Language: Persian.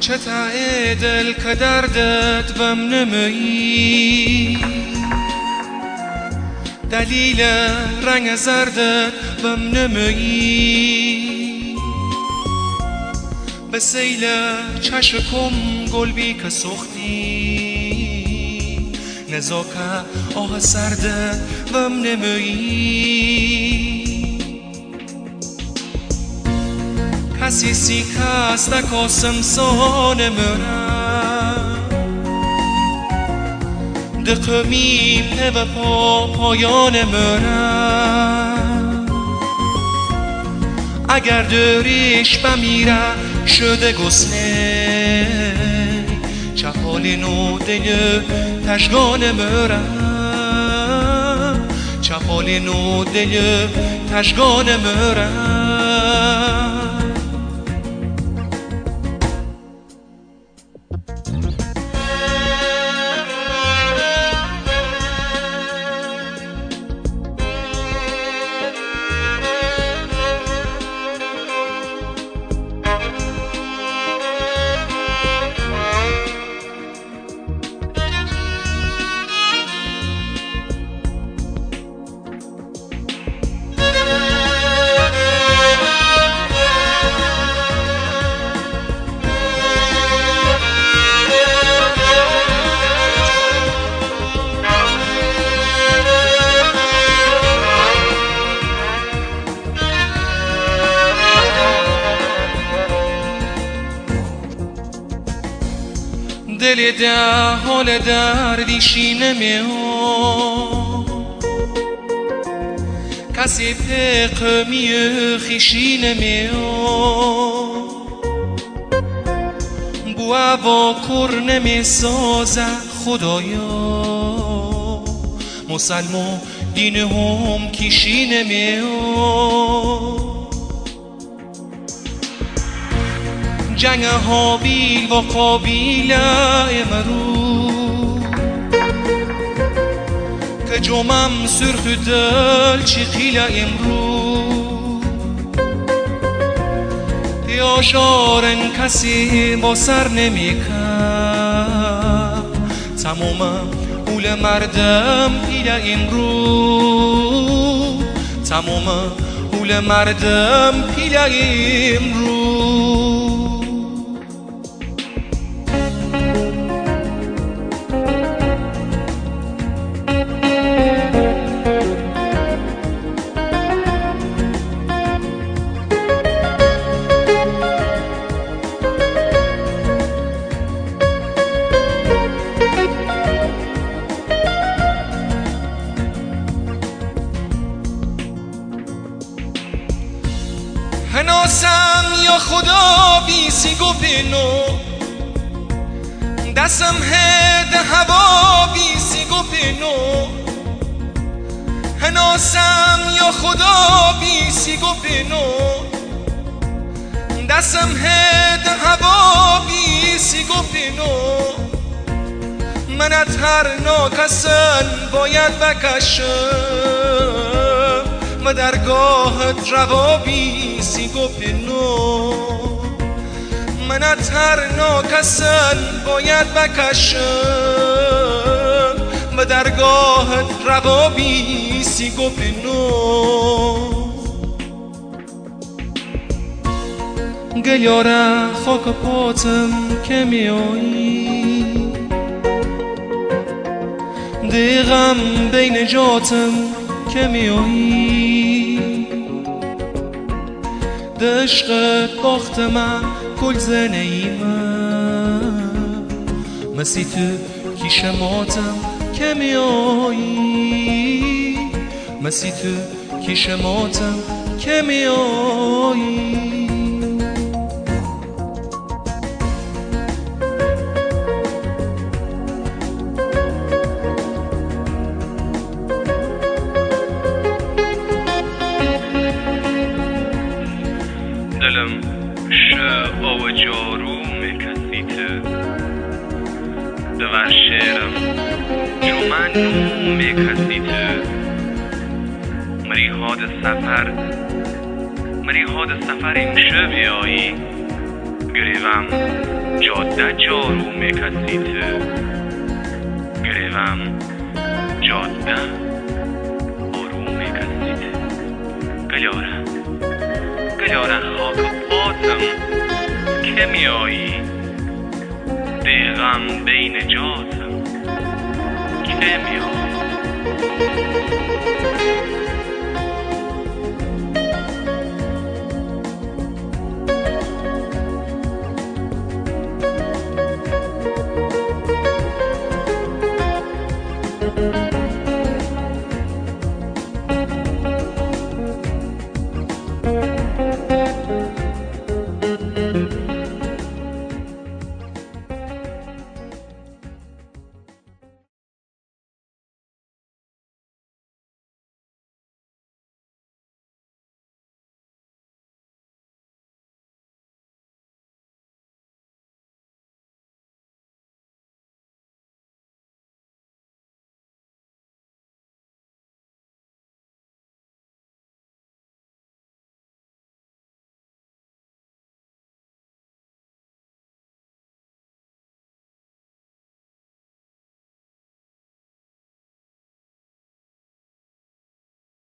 چه دل که دردت بم نمی دلیل رنگ زردت بم نمی به سیل چشکم گل بی که سختی نزاکه آه سردت بم نمی کسی سی کس دکاسم سان مرم دقمی به پایان مرم اگر دریش بمیره شده گسنه چپالینو دل تشگان مرم چپالینو دل تشگان مرم دل در حال دردیشی نمیاد کسی پیقمی خیشی نمیاد بو هوا کر نمیسازه خدایا مسلمان دین هم کیشی نمیاد جنگ هابیل و قابیل امرو که جمم سرخ دل چی خیل امرو دیاشارن کسی با سر نمی کرد تمام اول مردم پیل امرو تمام اول مردم پیل امرو هناسم یا خدا بیسی گفنو دستم هد هوا بیسی گفنو هناسم یا خدا بیسی گفنو دستم هد هوا بیسی گفنو منت هر ناکسن باید بکشم و درگاهت روابی سی گفنو منت هر ناکسن باید بکشم و درگاهت روابی سی گفنو گلیاره خاک پاتم که میایی دیغم بین جاتم که میایی دشقت باخت من کل زنیمم مسی تو کیشماتم که میایی مسی تو کیشماتم که میایی دلم شه آو جارو میکسیته دور شیرم جمنو میکسیته مری حاد سفر این شه بیایی گریوم جاده جاروم کسیت گریوم جاده آروم کسیت گلیاره خاک پاتم که میایی دیغم بین جاتم که میایی